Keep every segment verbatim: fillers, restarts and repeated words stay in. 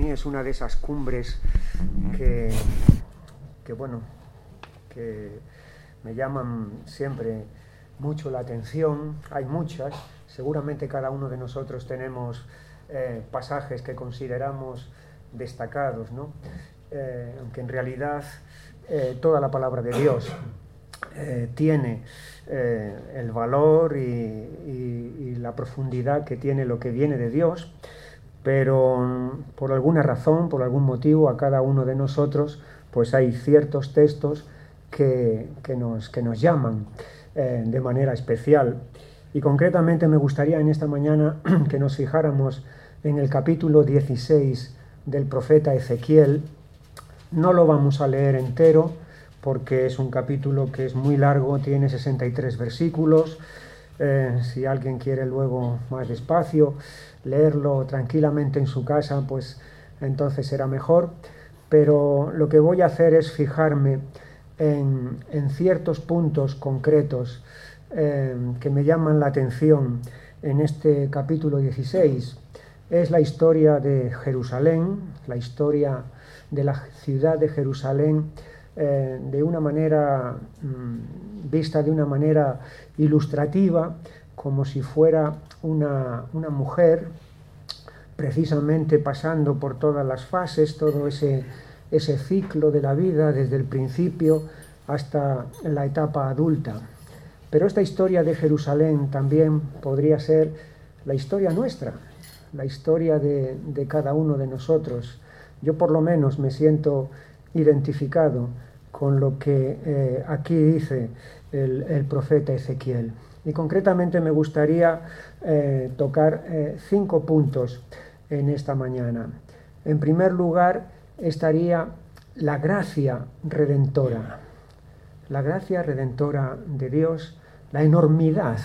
mí es una de esas cumbres que, que bueno, que me llaman siempre mucho la atención. Hay muchas, seguramente cada uno de nosotros tenemos eh, pasajes que consideramos destacados, ¿no? Eh, aunque en realidad eh, toda la palabra de Dios eh, tiene eh, el valor y, y, y la profundidad que tiene lo que viene de Dios, pero por alguna razón, por algún motivo, a cada uno de nosotros pues hay ciertos textos que, que, nos, que nos llaman eh, de manera especial. Y concretamente me gustaría en esta mañana que nos fijáramos en el capítulo dieciséis del profeta Ezequiel. No lo vamos a leer entero porque es un capítulo que es muy largo, tiene sesenta y tres versículos. Eh, si alguien quiere luego más despacio leerlo tranquilamente en su casa, pues entonces será mejor. Pero lo que voy a hacer es fijarme en, en ciertos puntos concretos eh, que me llaman la atención en este capítulo dieciséis. Es la historia de Jerusalén, la historia de la ciudad de Jerusalén, eh, de una manera, mmm, vista de una manera ilustrativa, como si fuera una, una mujer, precisamente pasando por todas las fases, todo ese, ese ciclo de la vida, desde el principio hasta la etapa adulta. Pero esta historia de Jerusalén también podría ser la historia nuestra, la historia de, de cada uno de nosotros. Yo por lo menos me siento identificado con lo que eh, aquí dice el, el profeta Ezequiel. Y concretamente me gustaría eh, tocar eh, cinco puntos en esta mañana. En primer lugar estaría la gracia redentora. La gracia redentora de Dios, la enormidad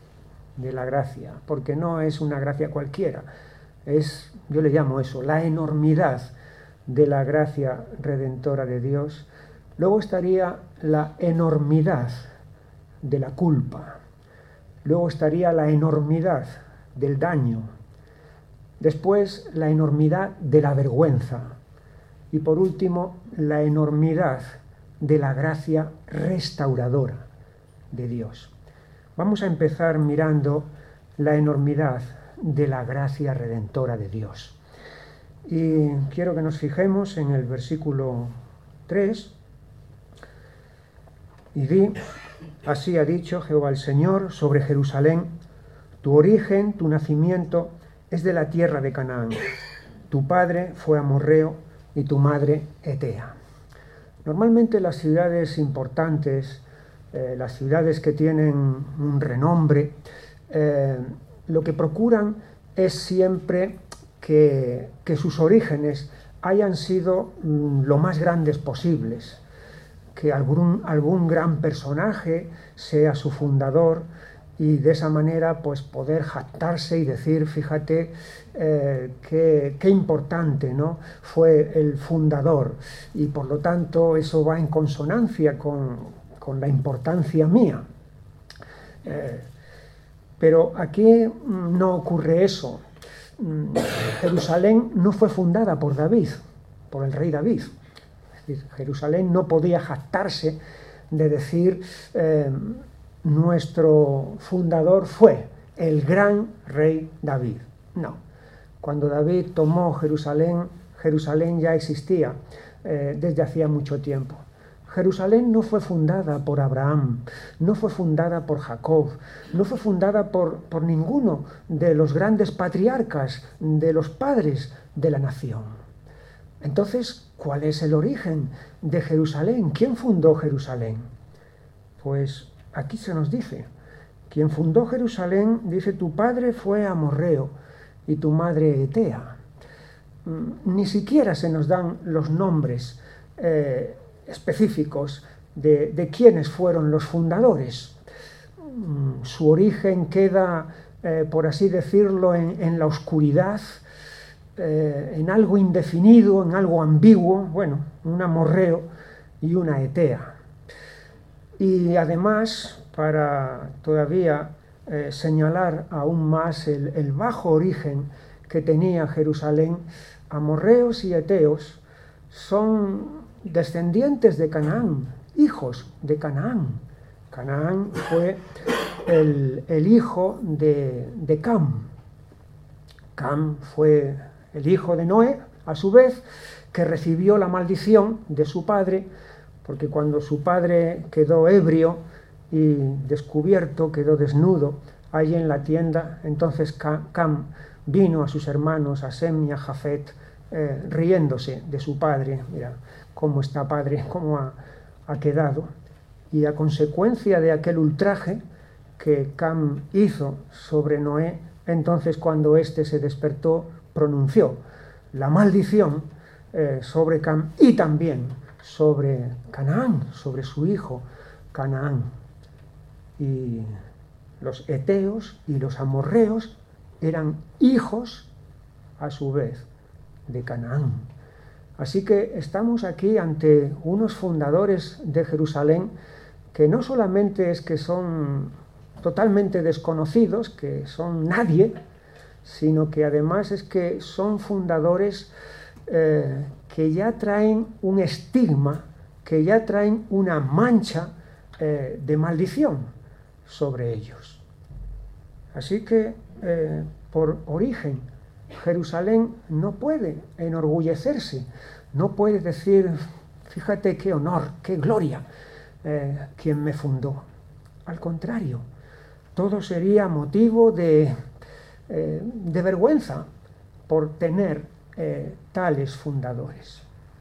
de la gracia, porque no es una gracia cualquiera, es, yo le llamo eso, la enormidad de la gracia redentora de Dios. Luego estaría la enormidad de la culpa. Luego estaría la enormidad del daño. Después, la enormidad de la vergüenza. Y por último, la enormidad de la gracia restauradora de Dios. Vamos a empezar mirando la enormidad de la gracia redentora de Dios. Y quiero que nos fijemos en el versículo tres. Y di, así ha dicho Jehová el Señor sobre Jerusalén: tu origen, tu nacimiento es de la tierra de Canaán. Tu padre fue amorreo y tu madre etea. Normalmente las ciudades importantes, eh, las ciudades que tienen un renombre, eh, lo que procuran es siempre que, que sus orígenes hayan sido mm, lo más grandes posibles, que algún, algún gran personaje sea su fundador y de esa manera pues poder jactarse y decir, fíjate eh, qué, qué importante, ¿no?, fue el fundador, y por lo tanto eso va en consonancia con, con la importancia mía. Eh, pero aquí no ocurre eso. Jerusalén no fue fundada por David, por el rey David. Es decir, Jerusalén no podía jactarse de decir eh, nuestro fundador fue el gran rey David. No. Cuando David tomó Jerusalén, Jerusalén ya existía eh, desde hacía mucho tiempo. Jerusalén no fue fundada por Abraham, no fue fundada por Jacob, no fue fundada por, por ninguno de los grandes patriarcas, de los padres de la nación. Entonces, ¿cuál es el origen de Jerusalén? ¿Quién fundó Jerusalén? Pues aquí se nos dice, quien fundó Jerusalén, dice, tu padre fue amorreo y tu madre etea. Ni siquiera se nos dan los nombres eh, específicos de, de quiénes fueron los fundadores. Su origen queda, eh, por así decirlo, en, en la oscuridad, eh, en algo indefinido, en algo ambiguo, bueno, un amorreo y una etea. Y además, para todavía eh, señalar aún más el, el bajo origen que tenía Jerusalén, amorreos y heteos son descendientes de Canaán, hijos de Canaán. Canaán fue el, el hijo de, de Cam. Cam fue el hijo de Noé, a su vez, que recibió la maldición de su padre, porque cuando su padre quedó ebrio y descubierto, quedó desnudo, allí en la tienda, entonces Cam vino a sus hermanos, a Sem y a Jafet, eh, riéndose de su padre. Mira cómo está padre, cómo ha, ha quedado. Y a consecuencia de aquel ultraje que Cam hizo sobre Noé, entonces cuando éste se despertó, pronunció la maldición eh, sobre Cam y también sobre Canaán, sobre su hijo Canaán. Y los heteos y los amorreos eran hijos, a su vez, de Canaán. Así que estamos aquí ante unos fundadores de Jerusalén que no solamente es que son totalmente desconocidos, que son nadie, sino que además es que son fundadores eh, que ya traen un estigma, que ya traen una mancha eh, de maldición sobre ellos. Así que, eh, por origen, Jerusalén no puede enorgullecerse, no puede decir, fíjate qué honor, qué gloria, eh, quien me fundó. Al contrario, todo sería motivo de, eh, de vergüenza por tener eh, tales fundadores.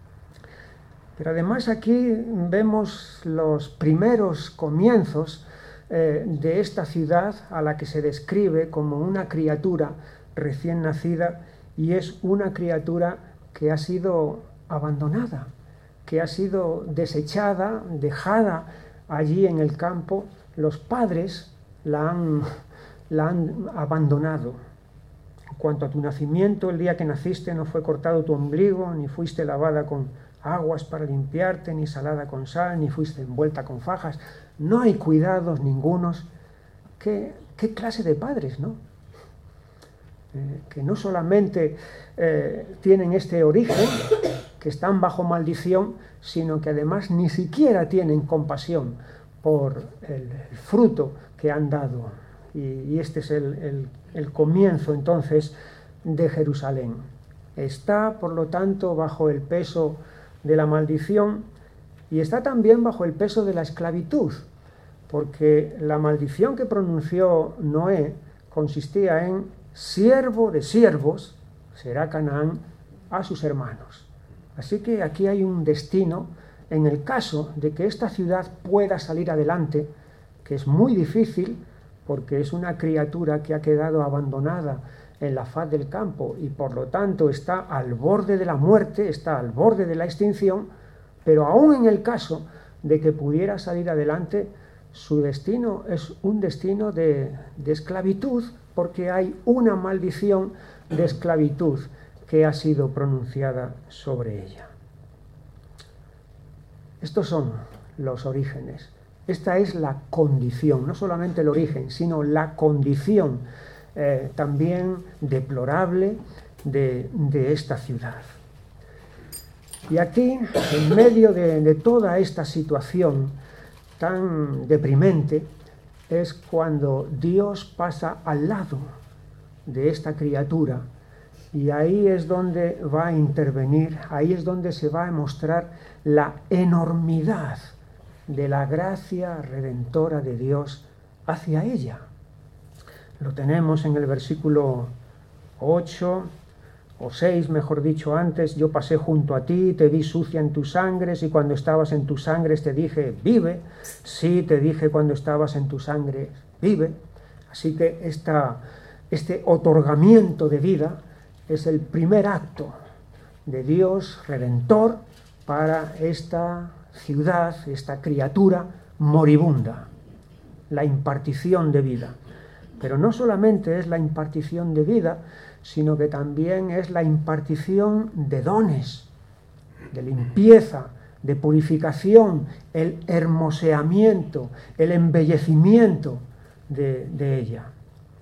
Pero además aquí vemos los primeros comienzos eh, de esta ciudad a la que se describe como una criatura recién nacida, y es una criatura que ha sido abandonada, que ha sido desechada, dejada allí en el campo. Los padres la han, la han abandonado. En cuanto a tu nacimiento, el día que naciste no fue cortado tu ombligo, ni fuiste lavada con aguas para limpiarte, ni salada con sal, ni fuiste envuelta con fajas. No hay cuidados ningunos. ¿Qué, qué clase de padres, no? Eh, que no solamente eh, tienen este origen, que están bajo maldición, sino que además ni siquiera tienen compasión por el, el fruto que han dado. Y, y este es el, el, el comienzo entonces de Jerusalén. Está, por lo tanto, bajo el peso de la maldición y está también bajo el peso de la esclavitud, porque la maldición que pronunció Noé consistía en: siervo de siervos será Canaán a sus hermanos. Así que aquí hay un destino en el caso de que esta ciudad pueda salir adelante, que es muy difícil porque es una criatura que ha quedado abandonada en la faz del campo y por lo tanto está al borde de la muerte, está al borde de la extinción, pero aún en el caso de que pudiera salir adelante, su destino es un destino de, de esclavitud, porque hay una maldición de esclavitud que ha sido pronunciada sobre ella. Estos son los orígenes. Esta es la condición, no solamente el origen, sino la condición eh, también deplorable de, de esta ciudad. Y aquí, en medio de, de toda esta situación tan deprimente, es cuando Dios pasa al lado de esta criatura, y ahí es donde va a intervenir, ahí es donde se va a mostrar la enormidad de la gracia redentora de Dios hacia ella. Lo tenemos en el versículo ocho o seis, mejor dicho antes: yo pasé junto a ti, te vi sucia en tus sangres, y cuando estabas en tus sangres te dije, vive. Sí, te dije cuando estabas en tus sangres, vive. Así que esta, este otorgamiento de vida es el primer acto de Dios redentor para esta ciudad, esta criatura moribunda, la impartición de vida. Pero no solamente es la impartición de vida, sino que también es la impartición de dones, de limpieza, de purificación, el hermoseamiento, el embellecimiento de, de ella.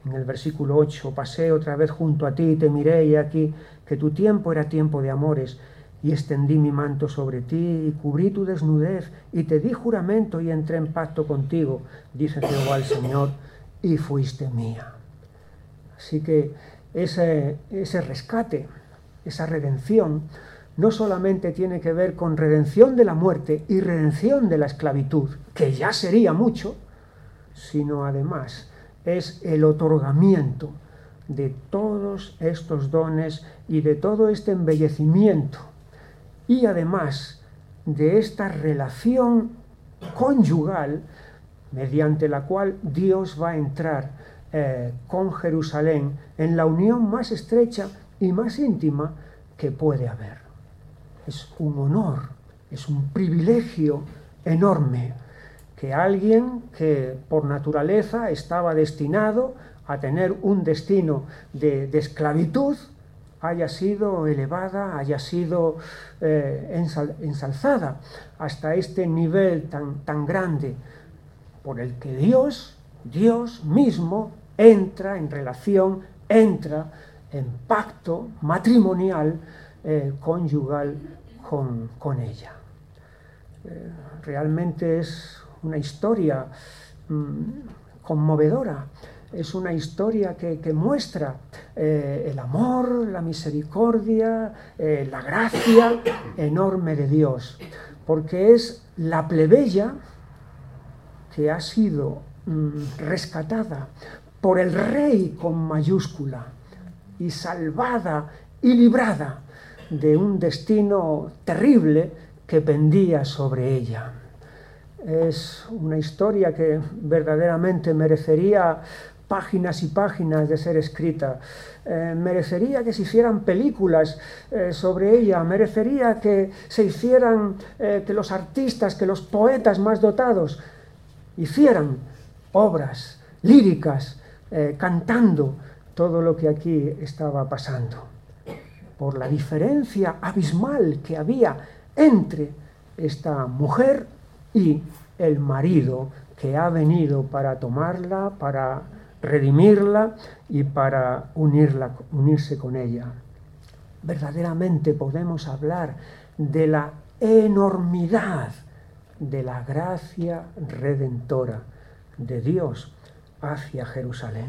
En el versículo ocho, pasé otra vez junto a ti y te miré y aquí que tu tiempo era tiempo de amores y extendí mi manto sobre ti y cubrí tu desnudez y te di juramento y entré en pacto contigo, dice Jehová el Señor, y fuiste mía. Así que ese, ese rescate, esa redención, no solamente tiene que ver con redención de la muerte y redención de la esclavitud, que ya sería mucho, sino además es el otorgamiento de todos estos dones y de todo este embellecimiento, y además de esta relación conyugal mediante la cual Dios va a entrar eh, con Jerusalén en la unión más estrecha y más íntima que puede haber. Es un honor, es un privilegio enorme que alguien que por naturaleza estaba destinado a tener un destino de, de esclavitud haya sido elevada, haya sido eh, ensal, ensalzada hasta este nivel tan, tan grande por el que Dios, Dios mismo entra en relación, entra en pacto matrimonial, eh, conyugal con, con ella. Eh, realmente es una historia mmm, conmovedora. Es una historia que, que muestra eh, el amor, la misericordia, eh, la gracia enorme de Dios, porque es la plebeya que ha sido mm, rescatada por el Rey con mayúscula y salvada y librada de un destino terrible que pendía sobre ella. Es una historia que verdaderamente merecería páginas y páginas de ser escrita, eh, merecería que se hicieran películas eh, sobre ella, merecería que se hicieran, eh, que los artistas, que los poetas más dotados hicieran obras líricas, eh, cantando todo lo que aquí estaba pasando, por la diferencia abismal que había entre esta mujer y el marido que ha venido para tomarla, para redimirla y para unirla, unirse con ella. Verdaderamente podemos hablar de la enormidad de la gracia redentora de Dios hacia Jerusalén.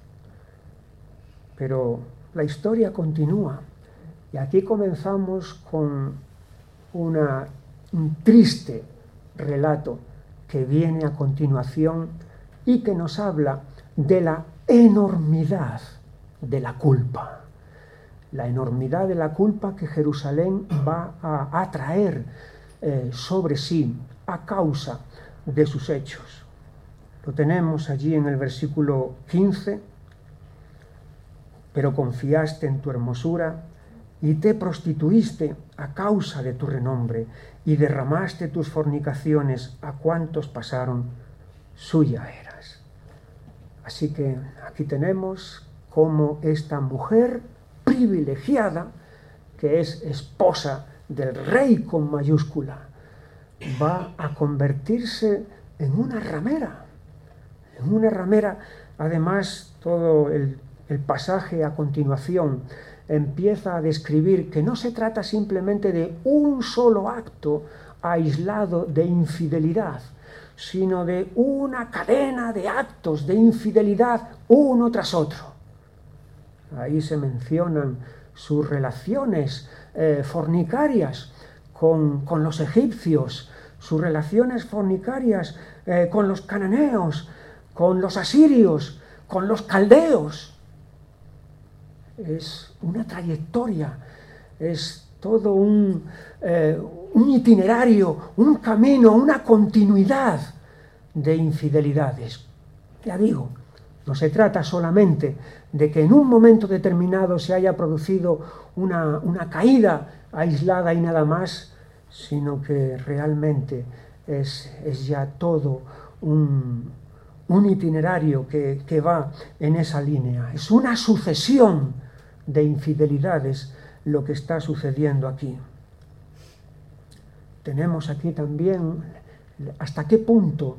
Pero la historia continúa y aquí comenzamos con una, un triste relato que viene a continuación y que nos habla de la enormidad de la culpa, la enormidad de la culpa que Jerusalén va a atraer eh, sobre sí a causa de sus hechos. Lo tenemos allí en el versículo quince, pero confiaste en tu hermosura y te prostituiste a causa de tu renombre y derramaste tus fornicaciones a cuantos pasaron, suya eras. Así que aquí tenemos cómo esta mujer privilegiada, que es esposa del Rey con mayúscula, va a convertirse en una ramera, en una ramera. Además, todo el, el pasaje a continuación empieza a describir que no se trata simplemente de un solo acto aislado de infidelidad, sino de una cadena de actos de infidelidad uno tras otro. Ahí se mencionan sus relaciones eh, fornicarias con, con los egipcios, sus relaciones fornicarias eh, con los cananeos, con los asirios, con los caldeos. Es una trayectoria, es todo un, eh, un itinerario, un camino, una continuidad de infidelidades. Ya digo, no se trata solamente de que en un momento determinado se haya producido una, una caída aislada y nada más, sino que realmente es, es ya todo un, un itinerario que, que va en esa línea. Es una sucesión de infidelidades lo que está sucediendo aquí. Tenemos aquí también hasta qué punto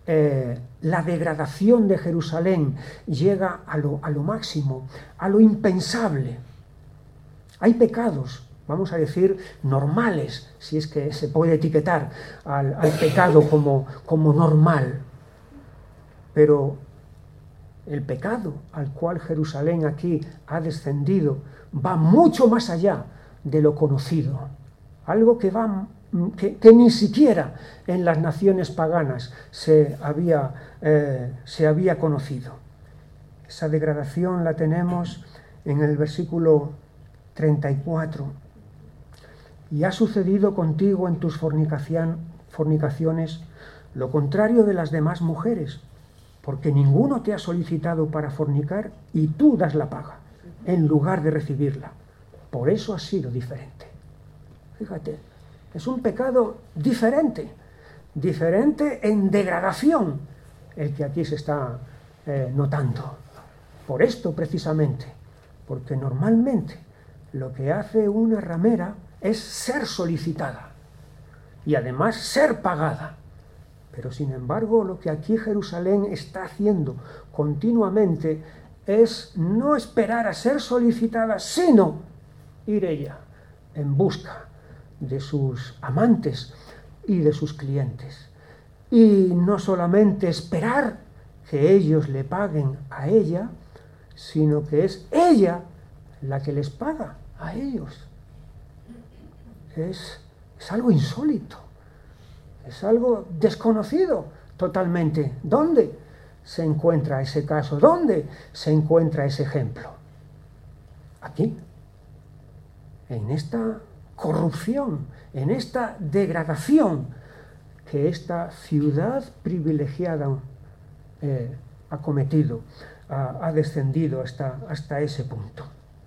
eh, la degradación de Jerusalén llega a lo, a lo máximo, a lo impensable. Hay pecados, vamos a decir, normales, si es que se puede etiquetar al, al pecado como, como normal. Pero el pecado al cual Jerusalén aquí ha descendido va mucho más allá de lo conocido. Algo que, va, que, que ni siquiera en las naciones paganas se había, eh, se había conocido. Esa degradación la tenemos en el versículo treinta y cuatro. Y ha sucedido contigo en tus fornicación, fornicaciones lo contrario de las demás mujeres, porque ninguno te ha solicitado para fornicar y tú das la paga en lugar de recibirla. Por eso has sido diferente. Fíjate, es un pecado diferente, diferente en degradación el que aquí se está eh, notando. Por esto precisamente, porque normalmente lo que hace una ramera es ser solicitada y además ser pagada. Pero sin embargo, lo que aquí Jerusalén está haciendo continuamente es no esperar a ser solicitada, sino ir ella en busca de sus amantes y de sus clientes. Y no solamente esperar que ellos le paguen a ella, sino que es ella la que les paga a ellos. Es, es algo insólito. Es algo desconocido totalmente. ¿Dónde se encuentra ese caso? ¿Dónde se encuentra ese ejemplo? Aquí, en esta corrupción, en esta degradación que esta ciudad privilegiada eh, ha cometido, ha, ha descendido hasta, hasta ese punto.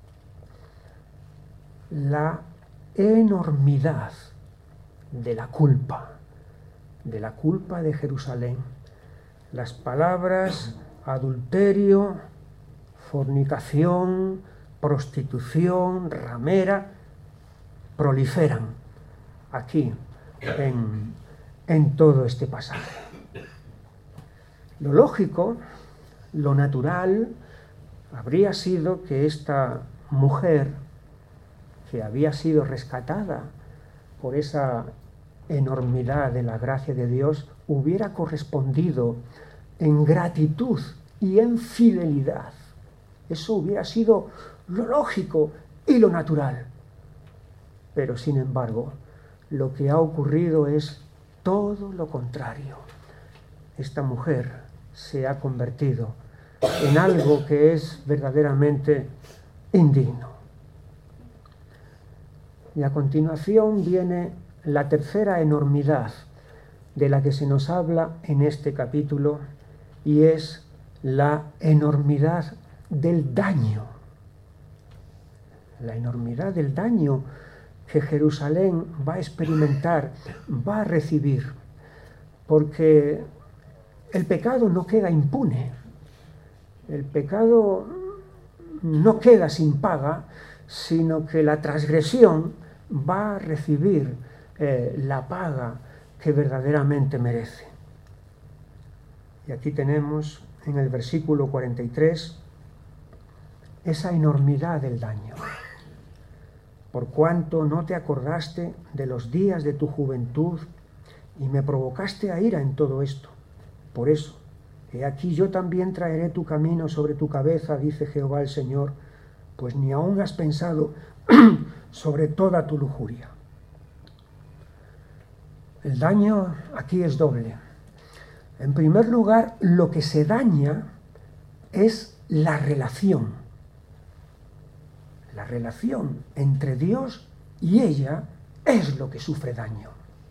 La enormidad de la culpa. de la culpa de Jerusalén. Las palabras adulterio, fornicación, prostitución, ramera, proliferan aquí en, en todo este pasaje. Lo lógico, lo natural, habría sido que esta mujer, que había sido rescatada por esa enormidad de la gracia de Dios, hubiera correspondido en gratitud y en fidelidad. Eso hubiera sido lo lógico y lo natural. Pero sin embargo, lo que ha ocurrido es todo lo contrario. Esta mujer se ha convertido en algo que es verdaderamente indigno. Y a continuación viene la tercera enormidad de la que se nos habla en este capítulo, y es la enormidad del daño. La enormidad del daño que Jerusalén va a experimentar, va a recibir, porque el pecado no queda impune, el pecado no queda sin paga, sino que la transgresión va a recibir Eh, la paga que verdaderamente merece. Y aquí tenemos en el versículo cuarenta y tres esa enormidad del daño. Por cuanto no te acordaste de los días de tu juventud y me provocaste a ira en todo esto. Por eso, he aquí yo también traeré tu camino sobre tu cabeza, dice Jehová el Señor, pues ni aún has pensado sobre toda tu lujuria. El daño aquí es doble. En primer lugar, lo que se daña es la relación. La relación entre Dios y ella es lo que sufre daño.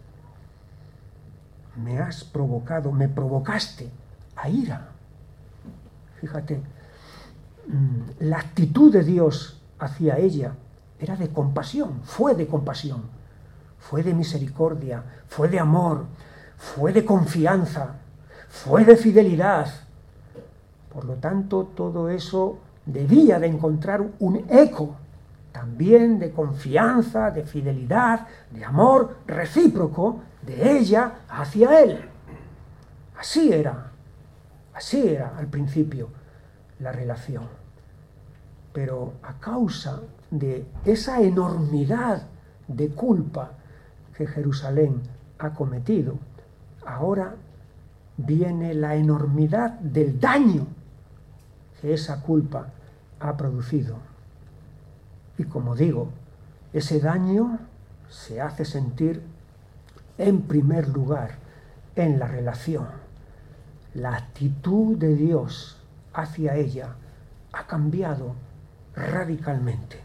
Me has provocado, me provocaste a ira. Fíjate, la actitud de Dios hacia ella era de compasión, fue de compasión. Fue de misericordia, fue de amor, fue de confianza, fue de fidelidad. Por lo tanto, todo eso debía de encontrar un eco también de confianza, de fidelidad, de amor recíproco de ella hacia él. Así era, así era al principio la relación. Pero a causa de esa enormidad de culpa que Jerusalén ha cometido, ahora viene la enormidad del daño que esa culpa ha producido. Y como digo, ese daño se hace sentir en primer lugar en la relación. La actitud de Dios hacia ella ha cambiado radicalmente.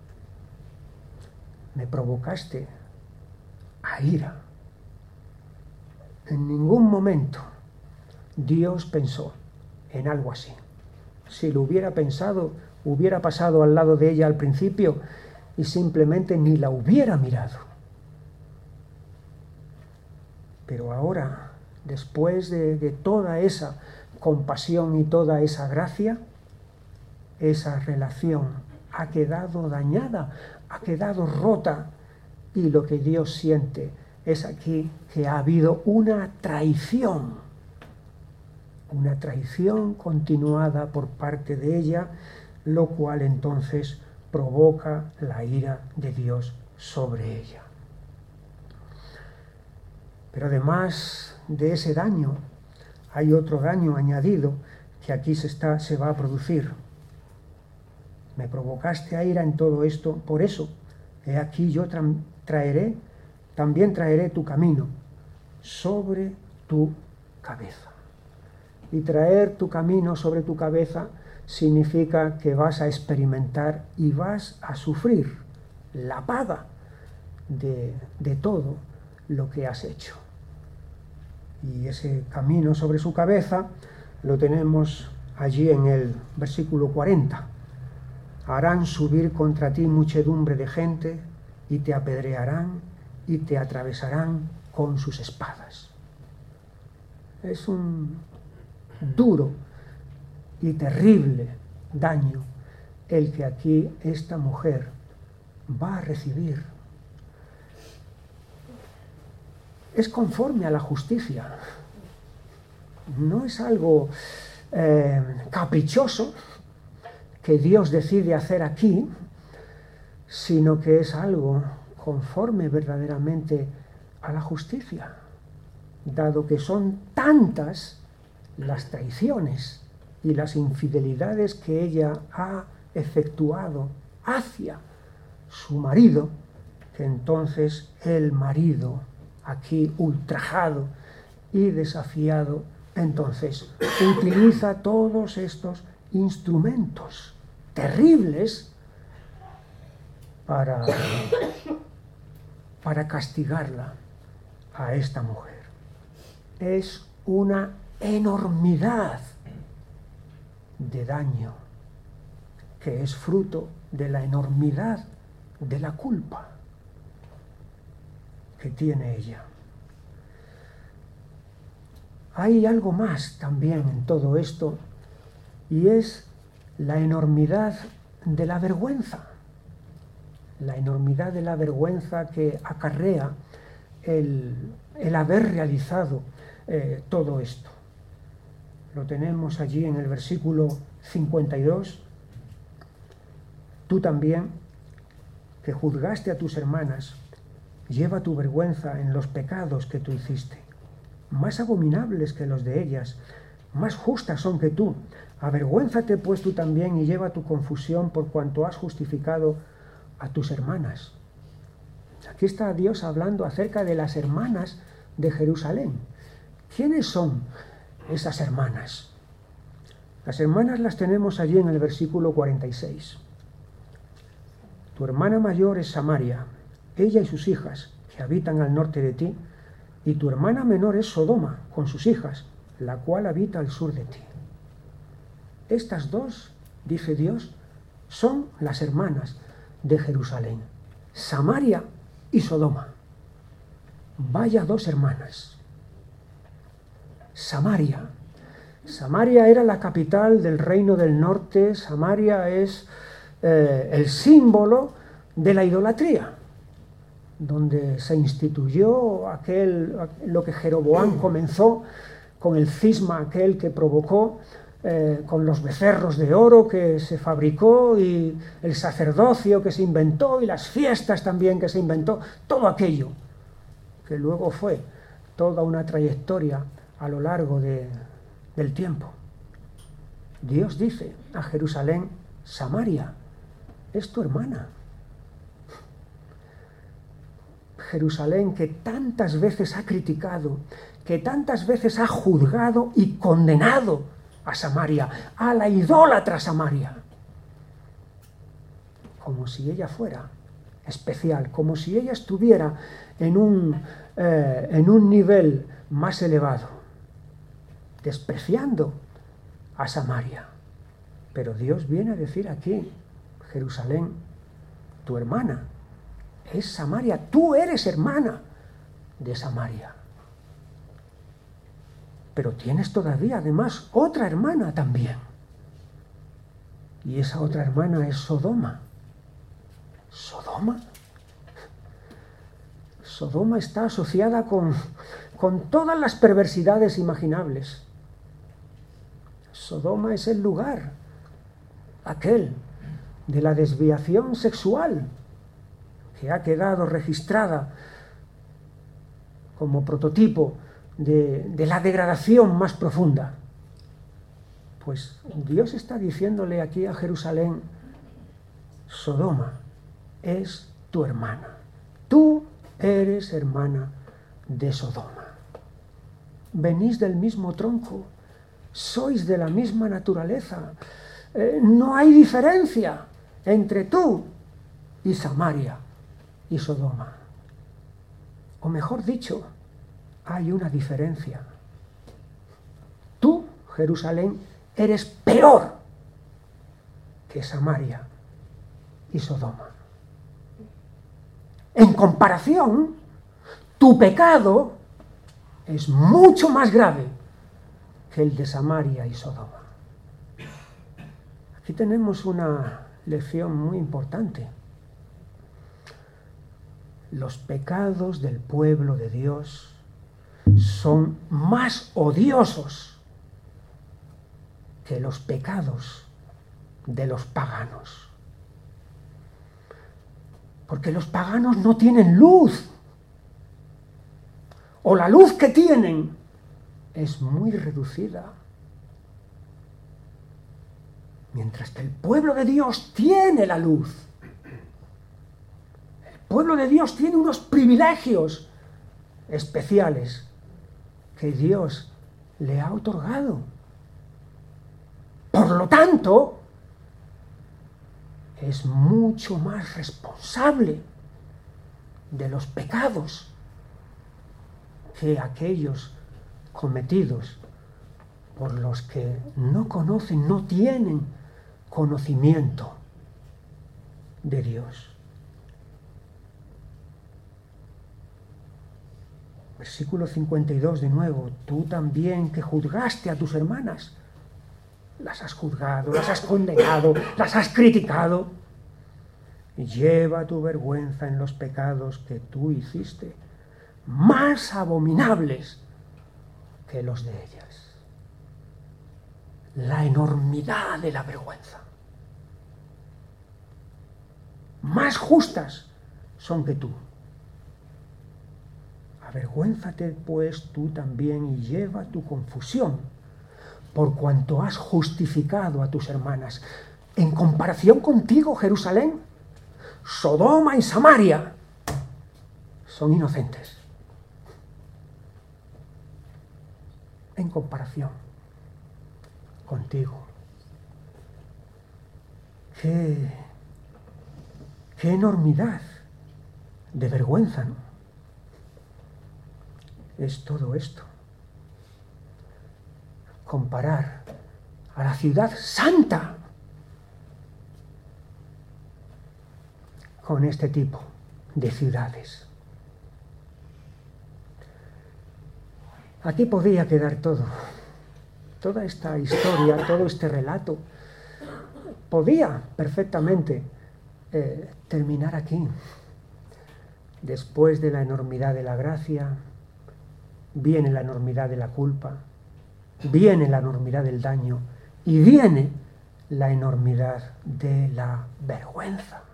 Me provocaste a ira. En ningún momento Dios pensó en algo así. Si lo hubiera pensado, hubiera pasado al lado de ella al principio y simplemente ni la hubiera mirado. Pero ahora, después de, de toda esa compasión y toda esa gracia, esa relación ha quedado dañada, ha quedado rota, y lo que Dios siente es aquí que ha habido una traición, una traición continuada por parte de ella, lo cual entonces provoca la ira de Dios sobre ella. Pero además de ese daño, hay otro daño añadido que aquí se, está, se va a producir. Me provocaste a ira en todo esto, por eso, he aquí yo tra- traeré, también traeré tu camino sobre tu cabeza. Y traer tu camino sobre tu cabeza significa que vas a experimentar y vas a sufrir la paga de, de todo lo que has hecho. Y ese camino sobre su cabeza lo tenemos allí en el versículo cuarenta. Harán subir contra ti muchedumbre de gente y te apedrearán y te atravesarán con sus espadas. Es un duro y terrible daño el que aquí esta mujer va a recibir. Es conforme a la justicia. No es algo eh, caprichoso que Dios decide hacer aquí, sino que es algo conforme verdaderamente a la justicia, dado que son tantas las traiciones y las infidelidades que ella ha efectuado hacia su marido, que entonces el marido, aquí ultrajado y desafiado, entonces utiliza todos estos instrumentos terribles para, para castigarla a esta mujer. Es una enormidad de daño que es fruto de la enormidad de la culpa que tiene ella. Hay algo más también en todo esto, y es la enormidad de la vergüenza, la enormidad de la vergüenza que acarrea el, el haber realizado eh, todo esto. Lo tenemos allí en el versículo cincuenta y dos. Tú también, que juzgaste a tus hermanas, lleva tu vergüenza en los pecados que tú hiciste, más abominables que los de ellas, más justas son que tú. Avergüénzate pues tú también y lleva tu confusión por cuanto has justificado a tus hermanas. Aquí está Dios hablando acerca de las hermanas de Jerusalén. ¿Quiénes son esas hermanas? Las hermanas las tenemos allí en el versículo cuarenta y seis. Tu hermana mayor es Samaria, ella y sus hijas, que habitan al norte de ti, y tu hermana menor es Sodoma, con sus hijas, la cual habita al sur de ti. Estas dos, dice Dios, son las hermanas de Jerusalén, Samaria y Sodoma. Vaya dos hermanas. Samaria. Samaria era la capital del reino del norte. Samaria es eh, el símbolo de la idolatría, donde se instituyó aquel, lo que Jeroboam comenzó con el cisma aquel que provocó, eh, con los becerros de oro que se fabricó y el sacerdocio que se inventó y las fiestas también que se inventó, todo aquello que luego fue toda una trayectoria a lo largo de, del tiempo. Dios dice a Jerusalén: Samaria es tu hermana. Jerusalén, que tantas veces ha criticado, que tantas veces ha juzgado y condenado a Samaria, a la idólatra Samaria, como si ella fuera especial, como si ella estuviera en un, eh, en un nivel más elevado, despreciando a Samaria. Pero Dios viene a decir aquí: Jerusalén, tu hermana es Samaria, tú eres hermana de Samaria. Pero tienes todavía además otra hermana también. Y esa otra hermana es Sodoma. ¿Sodoma? Sodoma está asociada con, con todas las perversidades imaginables. Sodoma es el lugar aquel de la desviación sexual que ha quedado registrada como prototipo de, de la degradación más profunda. Pues Dios está diciéndole aquí a Jerusalén: Sodoma es tu hermana. Tú eres hermana de Sodoma. Venís del mismo tronco, sois de la misma naturaleza. Eh, no hay diferencia entre tú y Samaria y Sodoma. O mejor dicho, hay una diferencia. Tú, Jerusalén, eres peor que Samaria y Sodoma. En comparación, tu pecado es mucho más grave que el de Samaria y Sodoma. Aquí tenemos una lección muy importante. Los pecados del pueblo de Dios son más odiosos que los pecados de los paganos. Porque los paganos no tienen luz, o la luz que tienen es muy reducida. Mientras que el pueblo de Dios tiene la luz. El pueblo de Dios tiene unos privilegios especiales que Dios le ha otorgado. Por lo tanto, es mucho más responsable de los pecados que aquellos cometidos por los que no conocen, no tienen conocimiento de Dios. Versículo cincuenta y dos de nuevo: tú también que juzgaste a tus hermanas, las has juzgado, las has condenado, las has criticado. Lleva tu vergüenza en los pecados que tú hiciste, más abominables que los de ellas. La enormidad de la vergüenza. Más justas son que tú. Avergüénzate pues tú también y lleva tu confusión, por cuanto has justificado a tus hermanas. En comparación contigo, Jerusalén, Sodoma y Samaria son inocentes. En comparación contigo. Qué, qué enormidad de vergüenza, ¿no? Es todo esto. Comparar a la ciudad santa con este tipo de ciudades. Aquí podía quedar todo. Toda esta historia, todo este relato, podía perfectamente eh, terminar aquí. Después de la enormidad de la gracia, viene la enormidad de la culpa. viene la enormidad del daño y viene la enormidad de la vergüenza.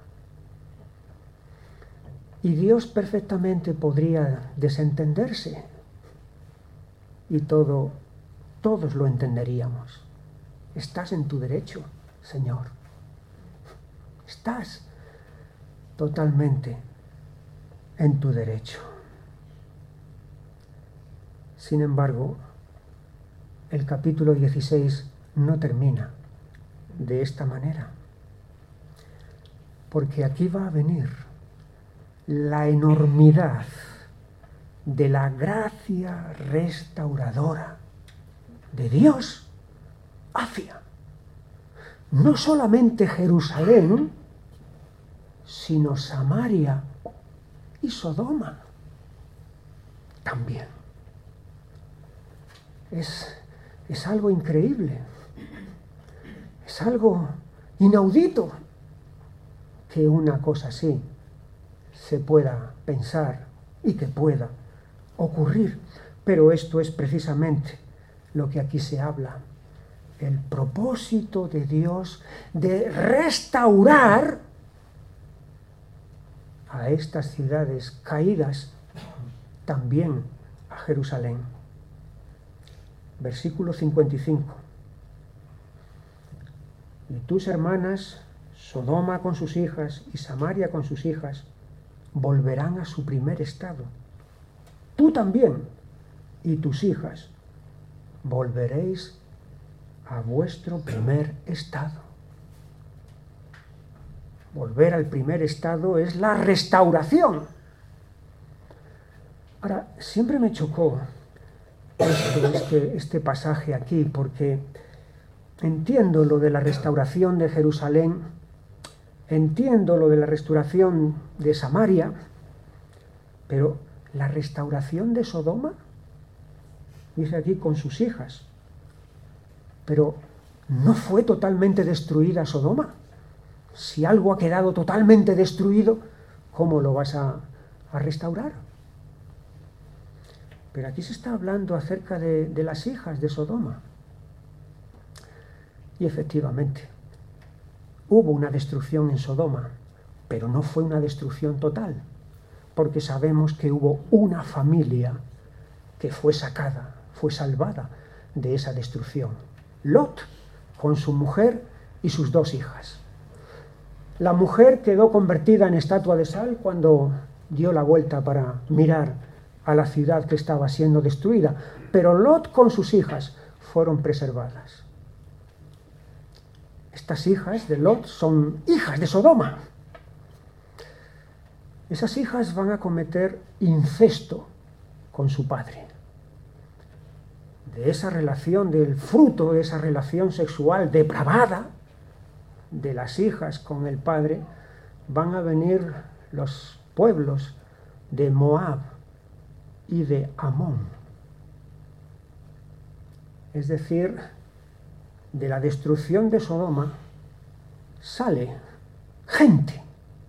Y Dios perfectamente podría desentenderse y todo, todos lo entenderíamos. Estás en tu derecho, Señor. Estás totalmente en tu derecho. Sin embargo, el capítulo dieciséis no termina de esta manera, porque aquí va a venir la enormidad de la gracia restauradora de Dios hacia no solamente Jerusalén, sino Samaria y Sodoma también. Es, es algo increíble, es algo inaudito que una cosa así se pueda pensar y que pueda ocurrir. Pero esto es precisamente lo que aquí se habla, el propósito de Dios de restaurar a estas ciudades caídas, también a Jerusalén. Versículo cincuenta y cinco. Y tus hermanas, Sodoma con sus hijas y Samaria con sus hijas, volverán a su primer estado. Tú también y tus hijas volveréis a vuestro primer estado. Volver al primer estado es la restauración. Ahora, siempre me chocó esto, este, este pasaje aquí, porque entiendo lo de la restauración de Jerusalén, entiendo lo de la restauración de Samaria, pero la restauración de Sodoma, dice aquí, con sus hijas, pero ¿no fue totalmente destruida Sodoma? Si algo ha quedado totalmente destruido, ¿cómo lo vas a, a restaurar? Pero aquí se está hablando acerca de, de las hijas de Sodoma. Y efectivamente, hubo una destrucción en Sodoma, pero no fue una destrucción total, porque sabemos que hubo una familia que fue sacada, fue salvada de esa destrucción. Lot, con su mujer y sus dos hijas. La mujer quedó convertida en estatua de sal cuando dio la vuelta para mirar a la ciudad que estaba siendo destruida, pero Lot con sus hijas fueron preservadas. Estas hijas de Lot son hijas de Sodoma. Esas hijas van a cometer incesto con su padre. De esa relación, del fruto de esa relación sexual depravada de las hijas con el padre, van a venir los pueblos de Moab y de Amón. Es decir, de la destrucción de Sodoma sale gente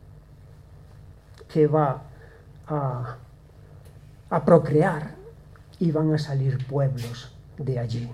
que va a, a procrear y van a salir pueblos de allí.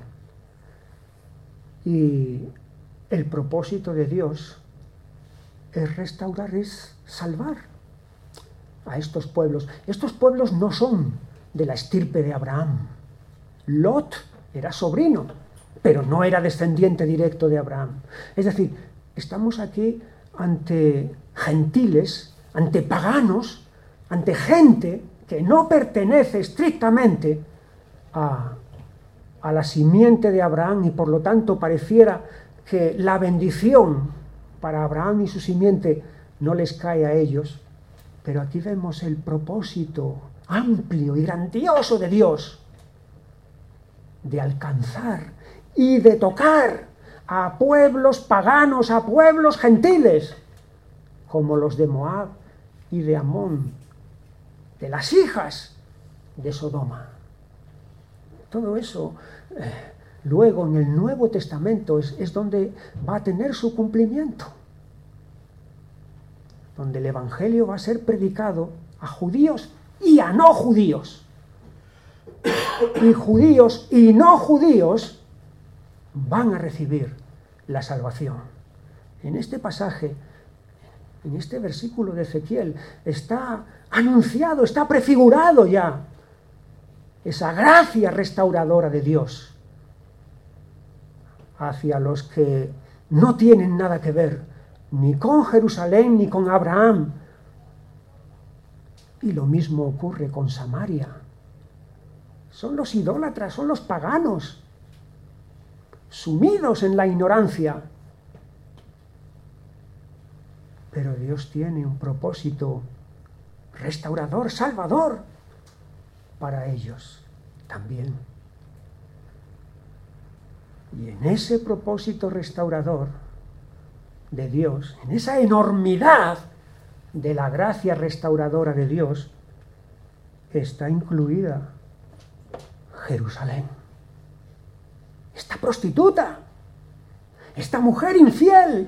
Y el propósito de Dios es restaurar, es salvar a estos pueblos. Estos pueblos no son de la estirpe de Abraham. Lot era sobrino, pero no era descendiente directo de Abraham. Es decir, estamos aquí ante gentiles, ante paganos, ante gente que no pertenece estrictamente a, a la simiente de Abraham, y por lo tanto pareciera que la bendición para Abraham y su simiente no les cae a ellos. Pero aquí vemos el propósito amplio y grandioso de Dios de alcanzar y de tocar a pueblos paganos, a pueblos gentiles, como los de Moab y de Amón, de las hijas de Sodoma. Todo eso, eh, luego en el Nuevo Testamento es, es donde va a tener su cumplimiento, donde el Evangelio va a ser predicado a judíos y a no judíos. y judíos y no judíos van a recibir la salvación. En este pasaje, en este versículo de Ezequiel, está anunciado, está prefigurado ya esa gracia restauradora de Dios hacia los que no tienen nada que ver ni con Jerusalén ni con Abraham. Y lo mismo ocurre con Samaria. Son los idólatras, son los paganos, sumidos en la ignorancia. Pero Dios tiene un propósito restaurador, salvador, para ellos también. Y en ese propósito restaurador de Dios, en esa enormidad de la gracia restauradora de Dios, está incluida Jerusalén. Esta prostituta, esta mujer infiel,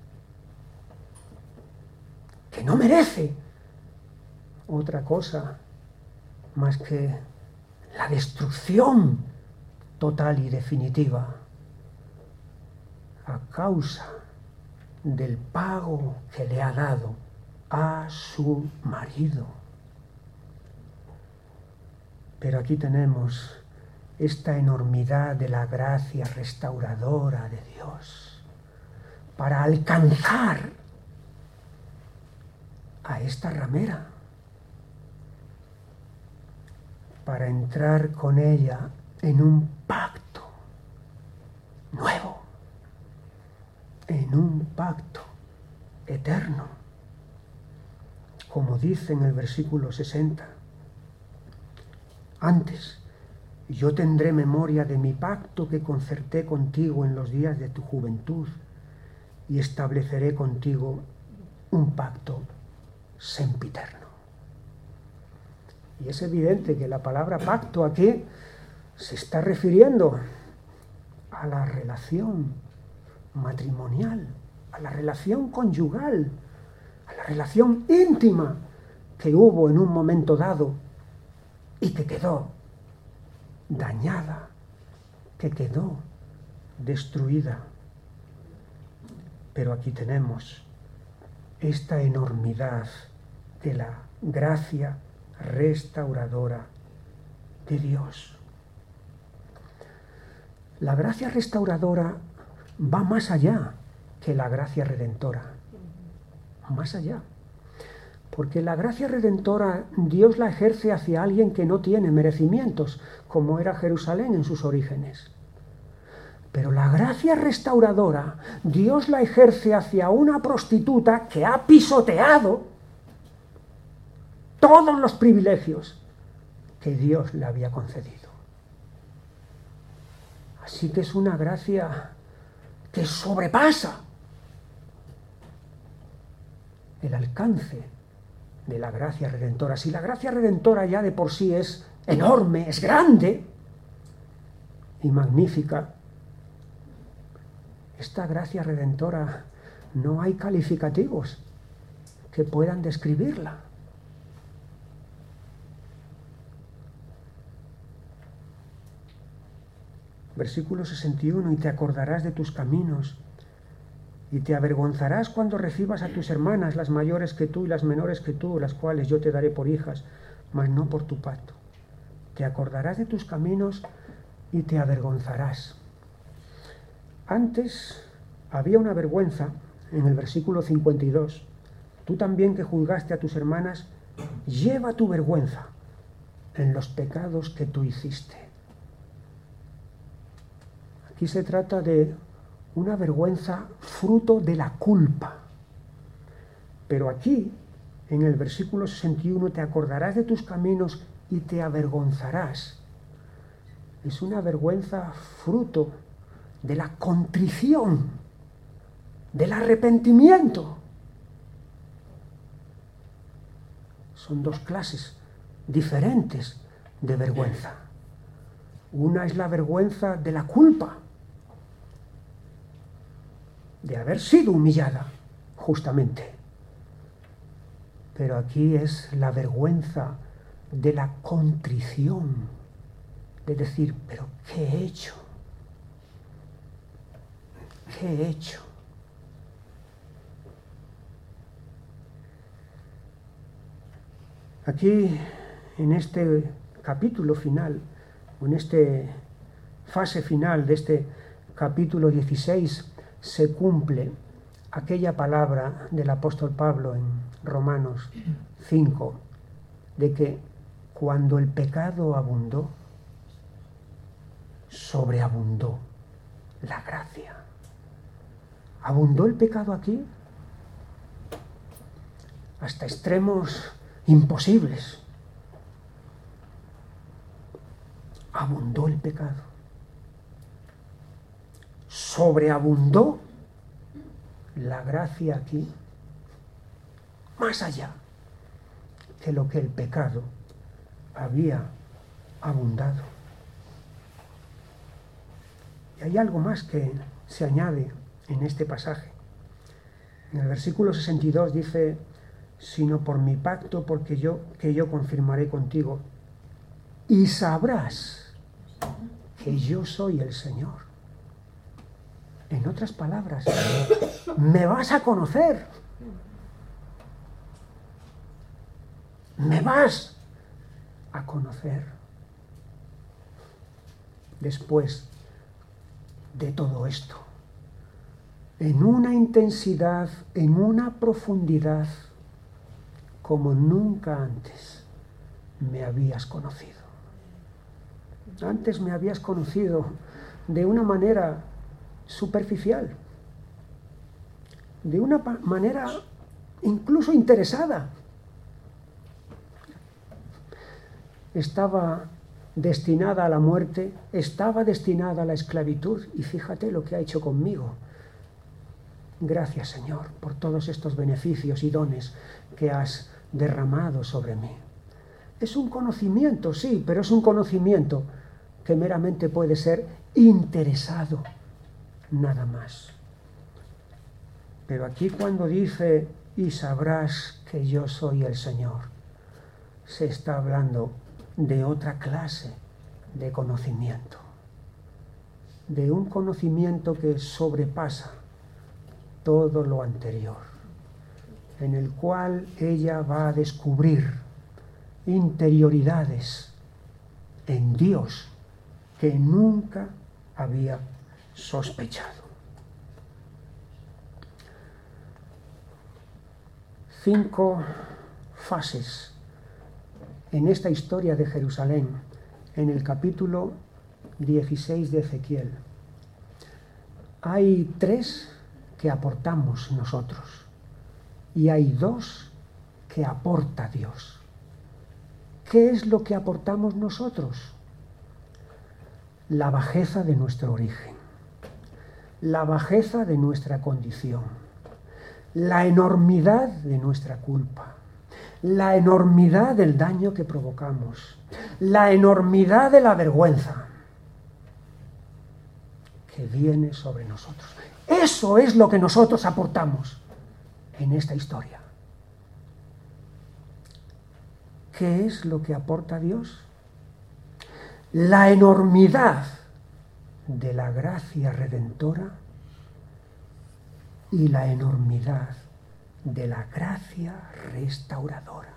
que no merece otra cosa más que la destrucción total y definitiva a causa del pago que le ha dado a su marido. Pero aquí tenemos esta enormidad de la gracia restauradora de Dios para alcanzar a esta ramera, para entrar con ella en un pacto nuevo, en un pacto eterno, como dice en el versículo sesenta. Antes, yo tendré memoria de mi pacto que concerté contigo en los días de tu juventud y estableceré contigo un pacto sempiterno. Y es evidente que la palabra pacto aquí se está refiriendo a la relación matrimonial, a la relación conyugal, a la relación íntima que hubo en un momento dado y que quedó dañada, que quedó destruida. Pero aquí tenemos esta enormidad de la gracia restauradora de Dios. La gracia restauradora va más allá que la gracia redentora, más allá. Porque la gracia redentora Dios la ejerce hacia alguien que no tiene merecimientos, como era Jerusalén en sus orígenes. Pero la gracia restauradora Dios la ejerce hacia una prostituta que ha pisoteado todos los privilegios que Dios le había concedido. Así que es una gracia que sobrepasa el alcance de la gracia redentora. Si la gracia redentora ya de por sí es enorme, es grande y magnífica, esta gracia redentora no hay calificativos que puedan describirla. Versículo sesenta y uno, y te acordarás de tus caminos, y te avergonzarás cuando recibas a tus hermanas, las mayores que tú y las menores que tú, las cuales yo te daré por hijas, mas no por tu pacto. Te acordarás de tus caminos y te avergonzarás. Antes había una vergüenza, en el versículo cincuenta y dos, tú también que juzgaste a tus hermanas, lleva tu vergüenza en los pecados que tú hiciste. Aquí se trata de una vergüenza fruto de la culpa. Pero aquí, en el versículo sesenta y uno, te acordarás de tus caminos y te avergonzarás. Es una vergüenza fruto de la contrición, del arrepentimiento. Son dos clases diferentes de vergüenza. Una es la vergüenza de la culpa, de haber sido humillada, justamente. Pero aquí es la vergüenza de la contrición, de decir, pero ¿qué he hecho? ¿Qué he hecho? Aquí, en este capítulo final, o en esta fase final de este capítulo dieciséis, se cumple aquella palabra del apóstol Pablo en Romanos cinco, de que cuando el pecado abundó, sobreabundó la gracia. ¿Abundó el pecado aquí? Hasta extremos imposibles. Abundó el pecado. Sobreabundó la gracia aquí, más allá que lo que el pecado había abundado. Y hay algo más que se añade en este pasaje. En el versículo sesenta y dos dice, sino por mi pacto, porque yo, que yo confirmaré contigo, y sabrás que yo soy el Señor. En otras palabras, me vas a conocer. Me vas a conocer. Después de todo esto, en una intensidad, en una profundidad, como nunca antes me habías conocido. Antes me habías conocido de una manera superficial, de una manera incluso interesada. Estaba destinada a la muerte, estaba destinada a la esclavitud, y fíjate lo que ha hecho conmigo. Gracias, Señor, por todos estos beneficios y dones que has derramado sobre mí. Es un conocimiento, sí, pero es un conocimiento que meramente puede ser interesado, nada más. Pero aquí cuando dice, y sabrás que yo soy el Señor, se está hablando de otra clase de conocimiento, de un conocimiento que sobrepasa todo lo anterior, en el cual ella va a descubrir interioridades en Dios que nunca había sospechado. Cinco fases en esta historia de Jerusalén, en el capítulo dieciséis de Ezequiel. Hay tres que aportamos nosotros y hay dos que aporta Dios. ¿Qué es lo que aportamos nosotros? La bajeza de nuestro origen, la bajeza de nuestra condición, la enormidad de nuestra culpa, la enormidad del daño que provocamos, la enormidad de la vergüenza que viene sobre nosotros. Eso es lo que nosotros aportamos en esta historia. ¿Qué es lo que aporta Dios? La enormidad de la gracia redentora y la enormidad de la gracia restauradora.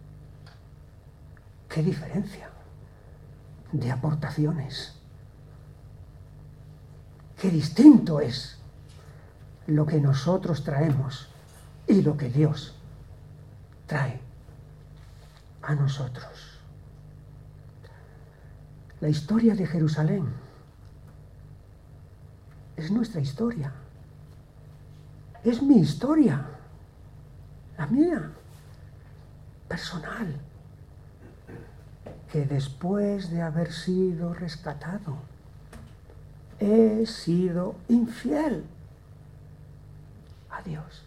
¡Qué diferencia de aportaciones! ¡Qué distinto es lo que nosotros traemos y lo que Dios trae a nosotros! La historia de Jerusalén es nuestra historia. Es mi historia, la mía, personal, que después de haber sido rescatado, he sido infiel a Dios.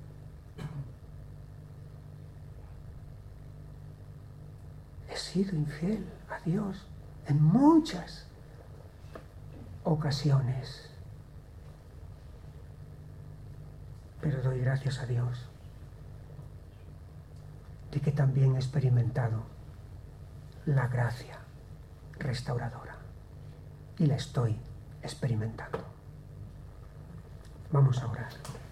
He sido infiel a Dios en muchas ocasiones. Pero doy gracias a Dios de que también he experimentado la gracia restauradora. Y la estoy experimentando. Vamos a orar.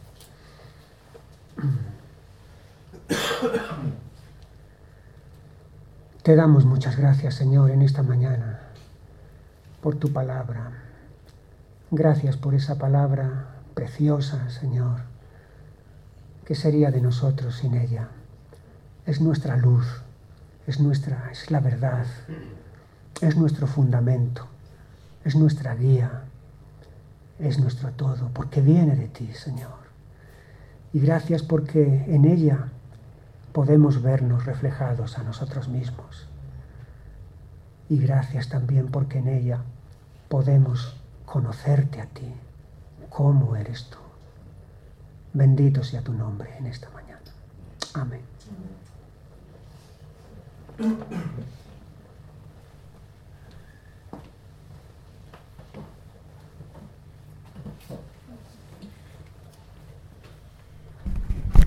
Te damos muchas gracias, Señor, en esta mañana, por tu palabra. Gracias por esa palabra preciosa, Señor. ¿Qué sería de nosotros sin ella? Es nuestra luz, es nuestra, es la verdad, es nuestro fundamento, es nuestra guía, es nuestro todo, porque viene de ti, Señor. Y gracias porque en ella podemos vernos reflejados a nosotros mismos. Y gracias también porque en ella podemos conocerte a ti, cómo eres tú. Bendito sea tu nombre en esta mañana. Amén.